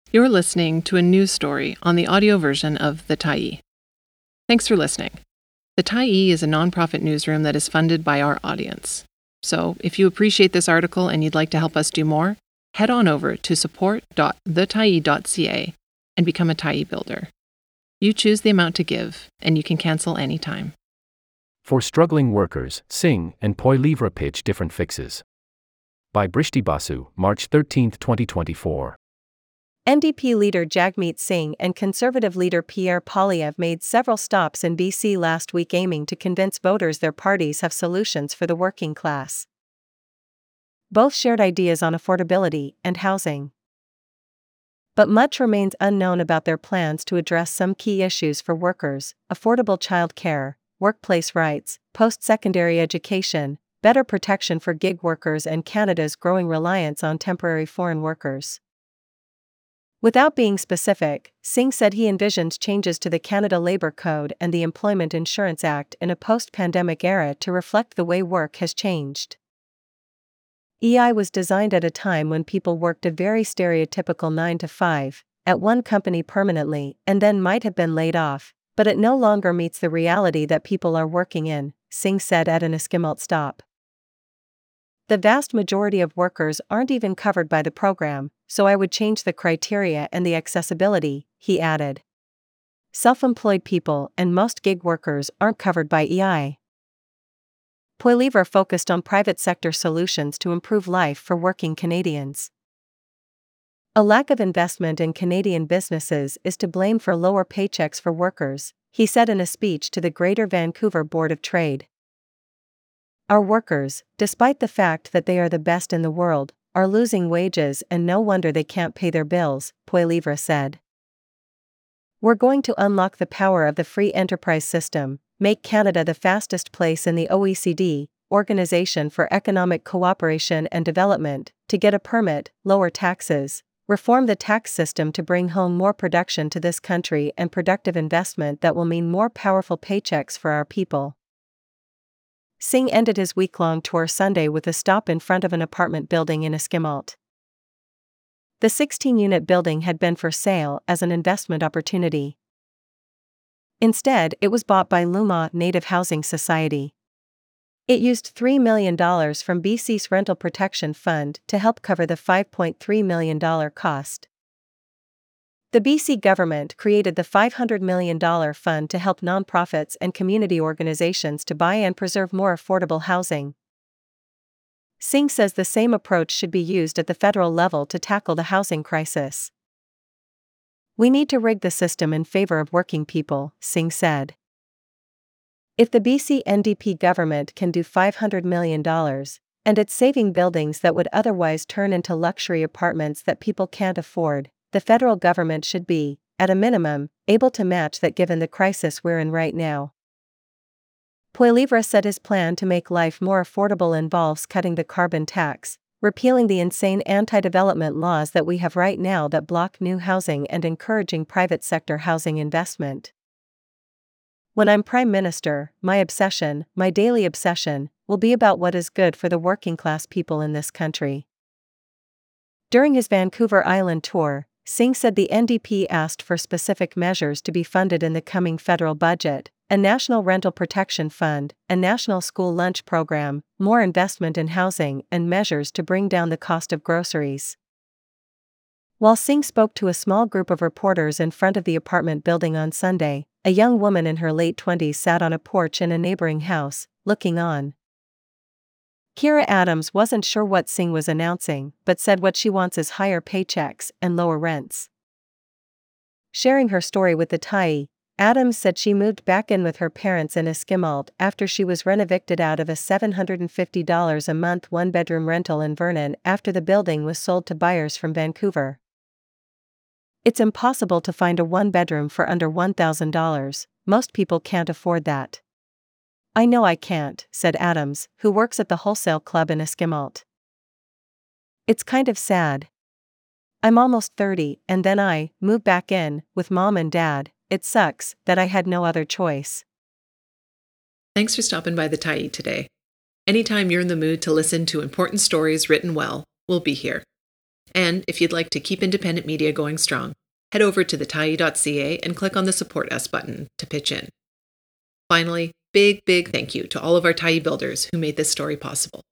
You're listening to a news story on the audio version of The Tyee. Thanks for listening. The Tyee is a nonprofit newsroom that is funded by our audience. So, if you appreciate this article and you'd like to help us do more, head on over to support.thetyee.ca and become a Tyee builder. You choose the amount to give, and you can cancel anytime. For struggling workers, Singh and Poilievre pitch different fixes. By Brishti Basu, March 13, 2024. NDP leader Jagmeet Singh and Conservative leader Pierre Poilievre made several stops in BC last week aiming to convince voters their parties have solutions for the working class. Both shared ideas on affordability and housing. But much remains unknown about their plans to address some key issues for workers: affordable child care, workplace rights, post-secondary education, better protection for gig workers, and Canada's growing reliance on temporary foreign workers. Without being specific, Singh said he envisions changes to the Canada Labour Code and the Employment Insurance Act in a post-pandemic era to reflect the way work has changed. EI was designed at a time when people worked a very stereotypical 9-to-5, at one company permanently, and then might have been laid off, but it no longer meets the reality that people are working in, Singh said at an Esquimalt stop. The vast majority of workers aren't even covered by the program, so I would change the criteria and the accessibility, he added. Self-employed people and most gig workers aren't covered by EI. Poilievre focused on private sector solutions to improve life for working Canadians. A lack of investment in Canadian businesses is to blame for lower paychecks for workers, he said in a speech to the Greater Vancouver Board of Trade. Our workers, despite the fact that they are the best in the world, are losing wages, and no wonder they can't pay their bills, Poilievre said. We're going to unlock the power of the free enterprise system, make Canada the fastest place in the OECD, Organization for Economic Cooperation and Development, to get a permit, lower taxes, reform the tax system to bring home more production to this country and productive investment that will mean more powerful paychecks for our people. Singh ended his week-long tour Sunday with a stop in front of an apartment building in Esquimalt. The 16-unit building had been for sale as an investment opportunity. Instead, it was bought by Luma Native Housing Society. It used $3 million from BC's Rental Protection Fund to help cover the $5.3 million cost. The BC government created the $500 million fund to help nonprofits and community organizations to buy and preserve more affordable housing. Singh says the same approach should be used at the federal level to tackle the housing crisis. We need to rig the system in favor of working people, Singh said. If the BC NDP government can do $500 million, and it's saving buildings that would otherwise turn into luxury apartments that people can't afford, the federal government should be, at a minimum, able to match that given the crisis we're in right now. Poilievre said his plan to make life more affordable involves cutting the carbon tax, repealing the insane anti-development laws that we have right now that block new housing, and encouraging private sector housing investment. When I'm Prime Minister, my obsession, my daily obsession, will be about what is good for the working class people in this country. During his Vancouver Island tour, Singh said the NDP asked for specific measures to be funded in the coming federal budget: a national rental protection fund, a national school lunch program, more investment in housing, and measures to bring down the cost of groceries. While Singh spoke to a small group of reporters in front of the apartment building on Sunday, a young woman in her late 20s sat on a porch in a neighboring house, looking on. Kira Adams wasn't sure what Singh was announcing, but said what she wants is higher paychecks and lower rents. Sharing her story with the Tyee, Adams said she moved back in with her parents in Esquimalt after she was rent-evicted out of a $750 a month one-bedroom rental in Vernon after the building was sold to buyers from Vancouver. It's impossible to find a one-bedroom for under $1,000, most people can't afford that. I know I can't, said Adams, who works at the wholesale club in Esquimalt. It's kind of sad. I'm almost 30, and then I moved back in with mom and dad. It sucks that I had no other choice. Thanks for stopping by the Tyee today. Anytime you're in the mood to listen to important stories written well, we'll be here. And if you'd like to keep independent media going strong, head over to thetyee.ca and click on the Support Us button to pitch in. Finally, big thank you to all of our Tyee builders who made this story possible.